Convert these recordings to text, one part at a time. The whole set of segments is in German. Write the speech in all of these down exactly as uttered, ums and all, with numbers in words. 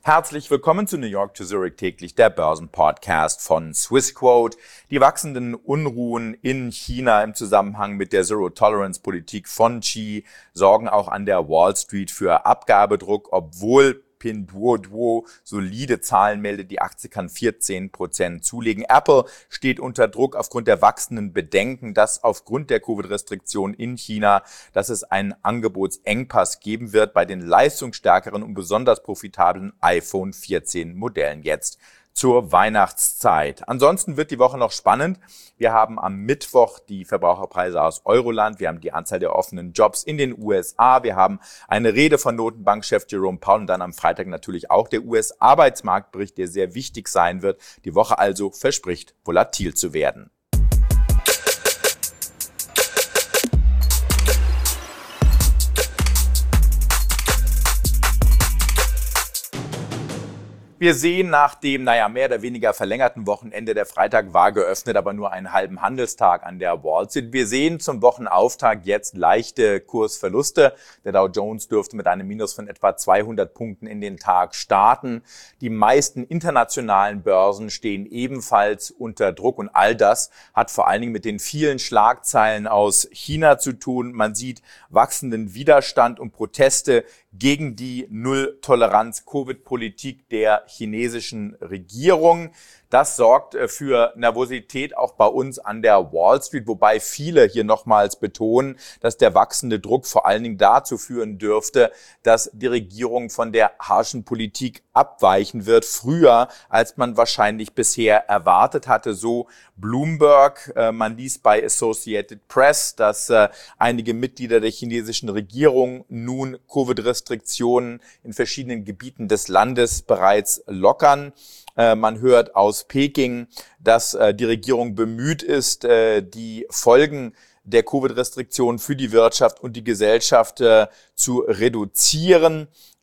Herzlich willkommen zu New York to Zurich täglich, der Börsenpodcast von Swissquote. Die wachsenden Unruhen in China im Zusammenhang mit der Zero-Tolerance-Politik von Xi sorgen auch an der Wall Street für Abgabedruck, obwohl Pinduoduo solide Zahlen meldet, die Aktie kann vierzehn Prozent zulegen. Apple steht unter Druck aufgrund der wachsenden Bedenken, dass aufgrund der Covid-Restriktionen in China, dass es einen Angebotsengpass geben wird bei den leistungsstärkeren und besonders profitablen iPhone vierzehn Modellen jetzt zur Weihnachtszeit. Ansonsten wird die Woche noch spannend. Wir haben am Mittwoch die Verbraucherpreise aus Euroland. Wir haben die Anzahl der offenen Jobs in den U S A. Wir haben eine Rede von Notenbankchef Jerome Powell und dann am Freitag natürlich auch der U S-Arbeitsmarktbericht, der sehr wichtig sein wird. Die Woche also verspricht, volatil zu werden. Wir sehen nach dem, naja, mehr oder weniger verlängerten Wochenende, der Freitag war geöffnet, aber nur einen halben Handelstag an der Wall Street. Wir sehen zum Wochenauftakt jetzt leichte Kursverluste. Der Dow Jones dürfte mit einem Minus von etwa zweihundert Punkten in den Tag starten. Die meisten internationalen Börsen stehen ebenfalls unter Druck und all das hat vor allen Dingen mit den vielen Schlagzeilen aus China zu tun. Man sieht wachsenden Widerstand und Proteste gegen die Null-Toleranz-Covid-Politik der chinesischen Regierung. Das sorgt für Nervosität auch bei uns an der Wall Street, wobei viele hier nochmals betonen, dass der wachsende Druck vor allen Dingen dazu führen dürfte, dass die Regierung von der harschen Politik abweichen wird, früher als man wahrscheinlich bisher erwartet hatte. So Bloomberg, man liest bei Associated Press, dass einige Mitglieder der chinesischen Regierung nun Covid-Restriktionen in verschiedenen Gebieten des Landes bereits lockern. Man hört aus Peking, dass die Regierung bemüht ist, die Folgen der Covid-Restriktionen für die Wirtschaft und die Gesellschaft zu reduzieren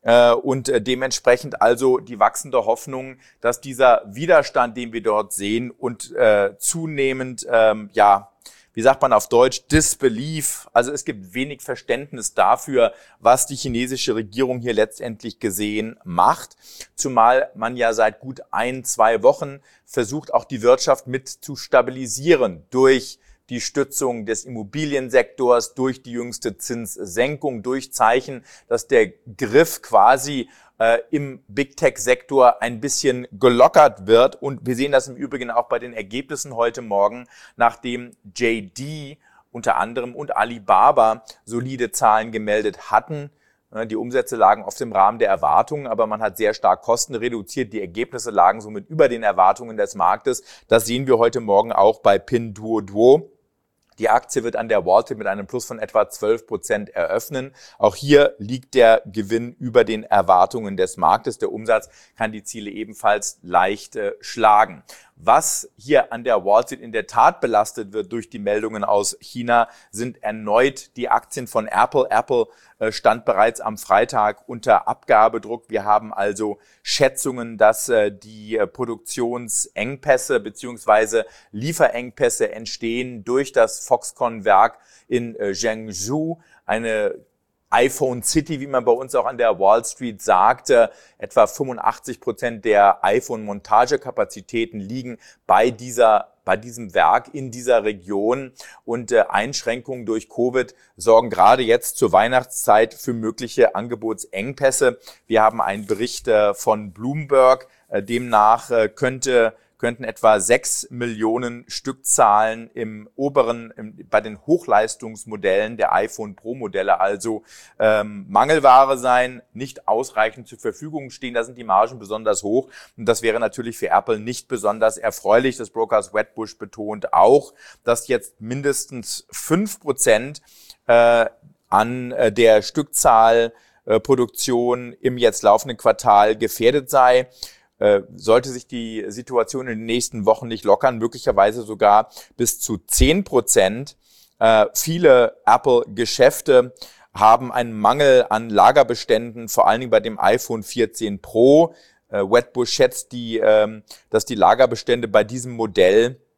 und dementsprechend also die wachsende Hoffnung, dass dieser Widerstand, den wir dort sehen und zunehmend, ja, wie sagt man auf Deutsch, Disbelief, also es gibt wenig Verständnis dafür, was die chinesische Regierung hier letztendlich gesehen macht, zumal man ja seit gut ein, zwei Wochen versucht, auch die Wirtschaft mit zu stabilisieren durch die Stützung des Immobiliensektors, durch die jüngste Zinssenkung, durch Zeichen, dass der Griff quasi äh, im Big-Tech-Sektor ein bisschen gelockert wird. Und wir sehen das im Übrigen auch bei den Ergebnissen heute Morgen, nachdem J D unter anderem und Alibaba solide Zahlen gemeldet hatten. Die Umsätze lagen oft im Rahmen der Erwartungen, aber man hat sehr stark Kosten reduziert. Die Ergebnisse lagen somit über den Erwartungen des Marktes. Das sehen wir heute Morgen auch bei Pinduoduo. Die Aktie wird an der Wall Street mit einem Plus von etwa zwölf Prozent eröffnen. Auch hier liegt der Gewinn über den Erwartungen des Marktes. Der Umsatz kann die Ziele ebenfalls leicht äh, schlagen. Was hier an der Wall Street in der Tat belastet wird durch die Meldungen aus China, sind erneut die Aktien von Apple. Apple äh, stand bereits am Freitag unter Abgabedruck. Wir haben also Schätzungen, dass äh, die äh, Produktionsengpässe bzw. Lieferengpässe entstehen durch das Foxconn-Werk in äh, Zhengzhou, eine iPhone City, wie man bei uns auch an der Wall Street sagte. Etwa fünfundachtzig Prozent der iPhone-Montagekapazitäten liegen bei dieser bei diesem Werk in dieser Region und äh, Einschränkungen durch Covid sorgen gerade jetzt zur Weihnachtszeit für mögliche Angebotsengpässe. Wir haben einen Bericht äh, von Bloomberg, äh, demnach äh, könnte könnten etwa sechs Millionen Stückzahlen im oberen, im, bei den Hochleistungsmodellen der iPhone Pro Modelle also ähm, Mangelware sein, nicht ausreichend zur Verfügung stehen. Da sind die Margen besonders hoch und das wäre natürlich für Apple nicht besonders erfreulich. Das Brokers Wedbush betont auch, dass jetzt mindestens fünf Prozent äh, an äh, der Stückzahl äh, Produktion im jetzt laufenden Quartal gefährdet sei. Sollte sich die Situation in den nächsten Wochen nicht lockern, möglicherweise sogar bis zu zehn Prozent. Äh, viele Apple-Geschäfte haben einen Mangel an Lagerbeständen, vor allen Dingen bei dem iPhone vierzehn Pro. Äh, Wedbush schätzt, die, ähm, dass die Lagerbestände bei diesem Modell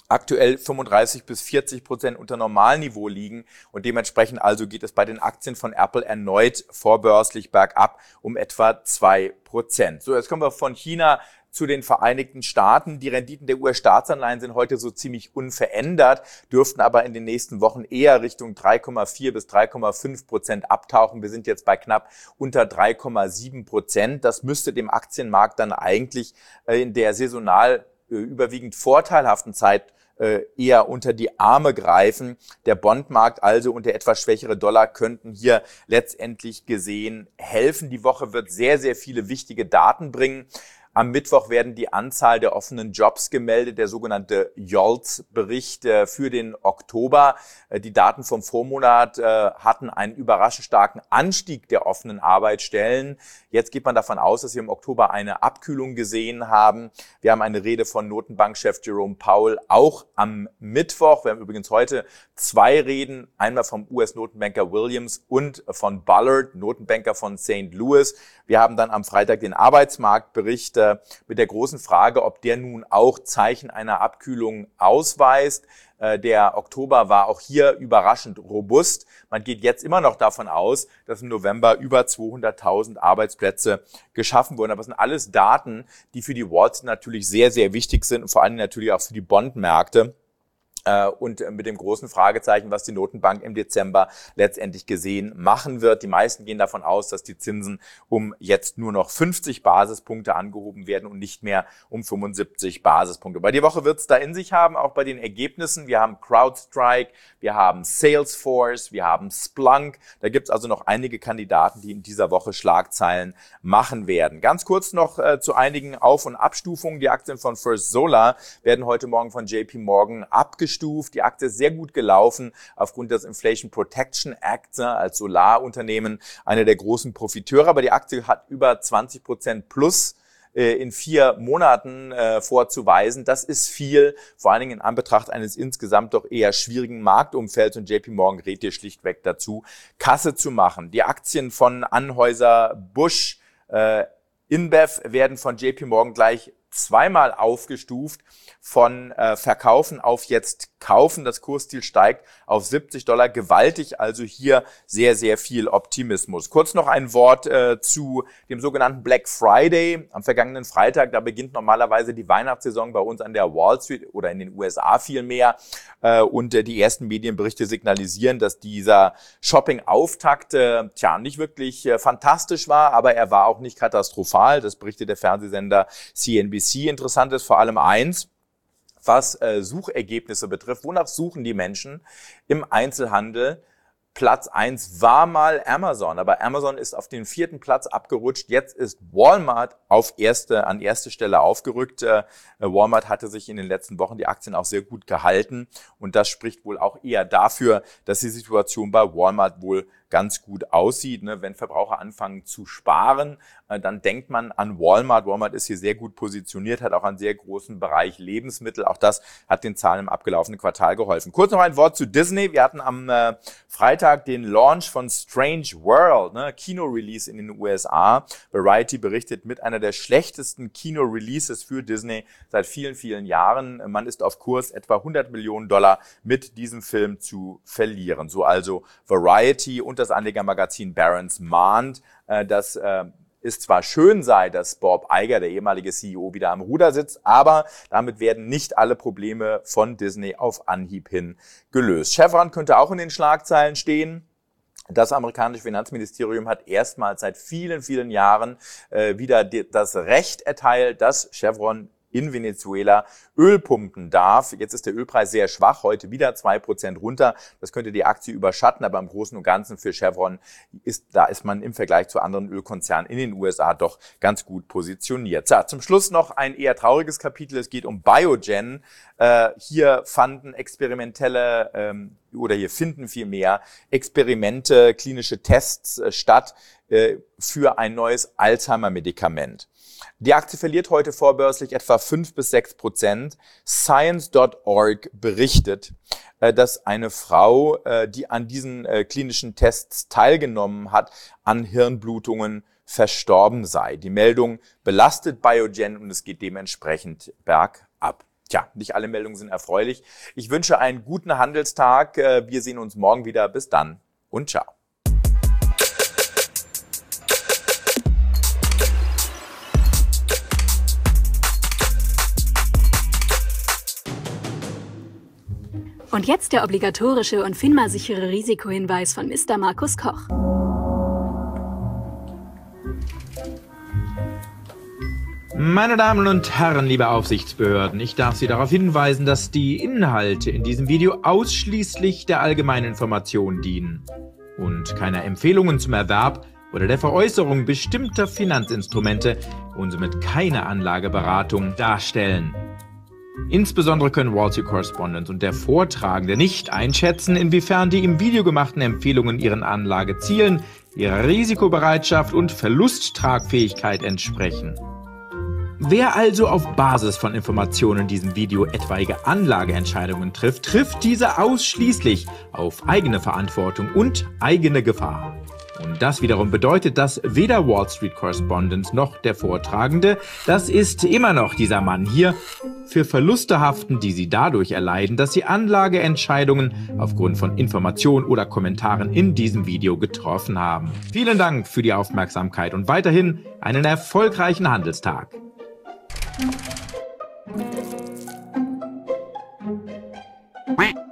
aktuell fünfunddreißig bis vierzig Prozent unter Normalniveau liegen und dementsprechend also geht es bei den Aktien von Apple erneut vorbörslich bergab um etwa zwei Prozent. So, jetzt kommen wir von China zu den Vereinigten Staaten. Die Renditen der U S-Staatsanleihen sind heute so ziemlich unverändert, dürften aber in den nächsten Wochen eher Richtung drei Komma vier bis drei Komma fünf Prozent abtauchen. Wir sind jetzt bei knapp unter drei Komma sieben Prozent. Das müsste dem Aktienmarkt dann eigentlich in der saisonal überwiegend vorteilhaften Zeit eher unter die Arme greifen. Der Bondmarkt also und der etwas schwächere Dollar könnten hier letztendlich gesehen helfen. Die Woche wird sehr, sehr viele wichtige Daten bringen. Am Mittwoch werden die Anzahl der offenen Jobs gemeldet, der sogenannte J O L T S-Bericht für den Oktober. Die Daten vom Vormonat hatten einen überraschend starken Anstieg der offenen Arbeitsstellen. Jetzt geht man davon aus, dass wir im Oktober eine Abkühlung gesehen haben. Wir haben eine Rede von Notenbankchef Jerome Powell auch am Mittwoch. Wir haben übrigens heute zwei Reden, einmal vom U S-Notenbanker Williams und von Bullard, Notenbanker von Sankt Louis. Wir haben dann am Freitag den Arbeitsmarktbericht mit der großen Frage, ob der nun auch Zeichen einer Abkühlung ausweist. Der Oktober war auch hier überraschend robust. Man geht jetzt immer noch davon aus, dass im November über zweihunderttausend Arbeitsplätze geschaffen wurden. Aber das sind alles Daten, die für die Wall Street natürlich sehr, sehr wichtig sind und vor allem natürlich auch für die Bondmärkte. Und mit dem großen Fragezeichen, was die Notenbank im Dezember letztendlich gesehen machen wird. Die meisten gehen davon aus, dass die Zinsen um jetzt nur noch fünfzig Basispunkte angehoben werden und nicht mehr um fünfundsiebzig Basispunkte. Bei die Woche wird es da in sich haben, auch bei den Ergebnissen. Wir haben CrowdStrike, wir haben Salesforce, wir haben Splunk. Da gibt es also noch einige Kandidaten, die in dieser Woche Schlagzeilen machen werden. Ganz kurz noch äh, zu einigen Auf- und Abstufungen. Die Aktien von First Solar werden heute Morgen von J P Morgan abgestuft. Die Aktie ist sehr gut gelaufen aufgrund des Inflation Protection Act als Solarunternehmen, einer der großen Profiteure. Aber die Aktie hat über zwanzig Prozent plus in vier Monaten äh, vorzuweisen. Das ist viel, vor allen Dingen in Anbetracht eines insgesamt doch eher schwierigen Marktumfelds und J P Morgan rät hier schlichtweg dazu, Kasse zu machen. Die Aktien von Anheuser-Busch, äh, InBev werden von J P Morgan gleich zweimal aufgestuft von äh, Verkaufen auf jetzt Kaufen. Das Kursziel steigt auf siebzig Dollar. Gewaltig, also hier sehr, sehr viel Optimismus. Kurz noch ein Wort äh, zu dem sogenannten Black Friday. Am vergangenen Freitag, da beginnt normalerweise die Weihnachtssaison bei uns an der Wall Street oder in den U S A vielmehr. Äh, und äh, die ersten Medienberichte signalisieren, dass dieser Shopping-Auftakt äh, tja, nicht wirklich äh, fantastisch war, aber er war auch nicht katastrophal. Das berichtet der Fernsehsender C N B C. Interessant ist vor allem eins, was äh, Suchergebnisse betrifft. Wonach suchen die Menschen im Einzelhandel? Platz eins war mal Amazon, aber Amazon ist auf den vierten Platz abgerutscht. Jetzt ist Walmart auf erste, an erste Stelle aufgerückt. Äh, Walmart hatte sich in den letzten Wochen die Aktien auch sehr gut gehalten und das spricht wohl auch eher dafür, dass die Situation bei Walmart wohl ganz gut aussieht. Ne? Wenn Verbraucher anfangen zu sparen, äh, dann denkt man an Walmart. Walmart ist hier sehr gut positioniert, hat auch einen sehr großen Bereich Lebensmittel. Auch das hat den Zahlen im abgelaufenen Quartal geholfen. Kurz noch ein Wort zu Disney. Wir hatten am äh, Freitag den Launch von Strange World, ne? Kino-Release in den U S A. Variety berichtet mit einer der schlechtesten Kino-Releases für Disney seit vielen, vielen Jahren. Man ist auf Kurs, etwa hundert Millionen Dollar mit diesem Film zu verlieren. So also Variety und das Anlegermagazin Barron's mahnt, äh, dass äh, es zwar schön sei, dass Bob Iger, der ehemalige C E O, wieder am Ruder sitzt, aber damit werden nicht alle Probleme von Disney auf Anhieb hin gelöst. Chevron könnte auch in den Schlagzeilen stehen. Das amerikanische Finanzministerium hat erstmals seit vielen, vielen Jahren äh, wieder die, das Recht erteilt, dass Chevron in Venezuela Öl pumpen darf. Jetzt ist der Ölpreis sehr schwach, heute wieder zwei Prozent runter. Das könnte die Aktie überschatten, aber im Großen und Ganzen für Chevron ist, da ist man im Vergleich zu anderen Ölkonzernen in den U S A doch ganz gut positioniert. So, zum Schluss noch ein eher trauriges Kapitel. Es geht um Biogen. Äh, hier fanden experimentelle ähm, oder hier finden vielmehr Experimente, klinische Tests äh, statt äh, für ein neues Alzheimer-Medikament. Die Aktie verliert heute vorbörslich etwa fünf bis sechs Prozent. Science Punkt org berichtet, dass eine Frau, die an diesen klinischen Tests teilgenommen hat, an Hirnblutungen verstorben sei. Die Meldung belastet Biogen und es geht dementsprechend bergab. Tja, nicht alle Meldungen sind erfreulich. Ich wünsche einen guten Handelstag. Wir sehen uns morgen wieder. Bis dann und ciao. Und jetzt der obligatorische und FINMA-sichere Risikohinweis von Mister Markus Koch. Meine Damen und Herren, liebe Aufsichtsbehörden, ich darf Sie darauf hinweisen, dass die Inhalte in diesem Video ausschließlich der allgemeinen Information dienen und keine Empfehlungen zum Erwerb oder der Veräußerung bestimmter Finanzinstrumente und somit keine Anlageberatung darstellen. Insbesondere können Wall Street Correspondent und der Vortragende nicht einschätzen, inwiefern die im Video gemachten Empfehlungen ihren Anlagezielen, ihrer Risikobereitschaft und Verlusttragfähigkeit entsprechen. Wer also auf Basis von Informationen in diesem Video etwaige Anlageentscheidungen trifft, trifft diese ausschließlich auf eigene Verantwortung und eigene Gefahr. Und das wiederum bedeutet, dass weder Wall Street Correspondent noch der Vortragende, das ist immer noch dieser Mann hier, für Verluste haften, die sie dadurch erleiden, dass sie Anlageentscheidungen aufgrund von Informationen oder Kommentaren in diesem Video getroffen haben. Vielen Dank für die Aufmerksamkeit und weiterhin einen erfolgreichen Handelstag. Quack.